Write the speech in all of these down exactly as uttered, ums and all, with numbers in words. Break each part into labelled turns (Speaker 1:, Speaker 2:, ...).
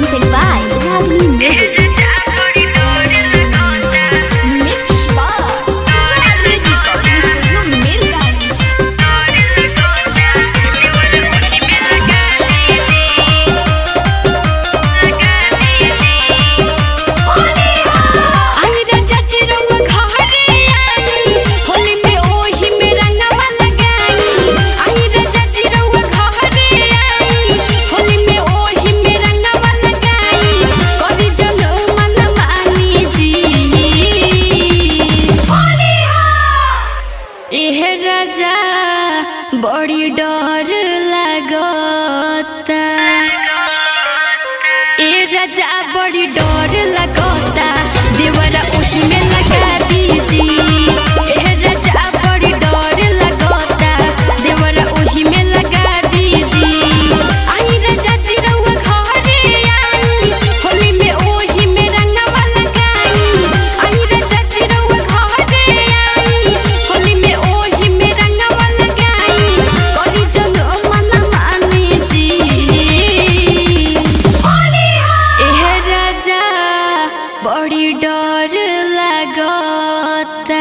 Speaker 1: presented by Ragini Music. बड़ी डर लगता ए राजा बड़ी डर लगता देवरा उही में लगा दीजी ए राजा बड़ी डर लगता देवरा उही में लगा दीजी आई राजा जी रउआ घरे आई होली में ओही में रंगवा लगाई आई राजा जी रउआ घरे आई होली में ओही में रंगवा लगाई करी जनो मन मानी जी ए राजा बड़ी डर लगता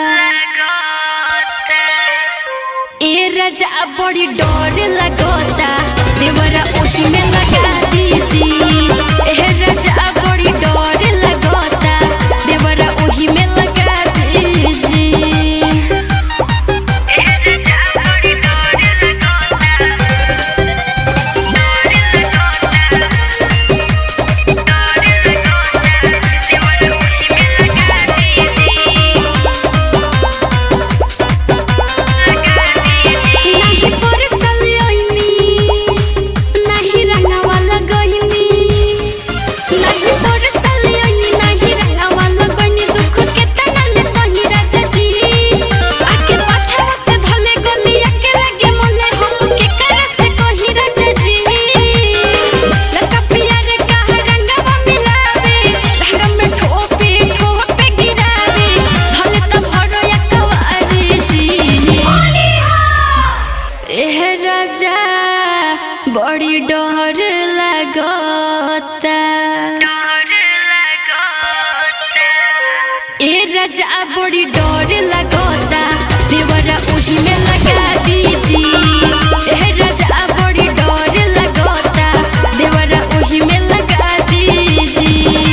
Speaker 1: ए राजा बड़ी डर लगता देवरा उही में लगा दीजी ए राजा बड़ी डर लगता देवरा उही में लगा दीजी बड़ी डर लगता ए राजा बड़ी डर लगता देवरा उही में लगा दीजी ए राजा बड़ी डर लगता देवरा उही में लगा दीजी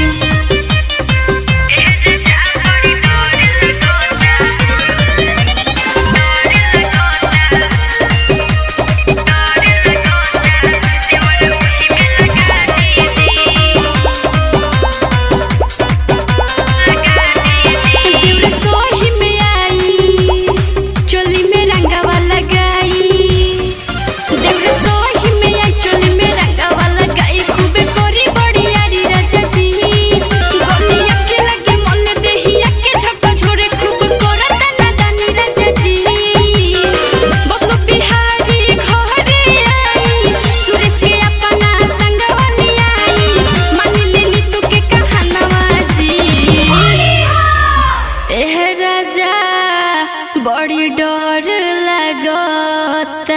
Speaker 1: बड़ी डर लगता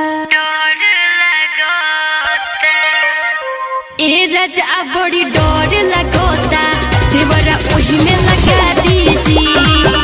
Speaker 1: ए राजा बड़ी डर लगता देवरा उही में लगा दीजी।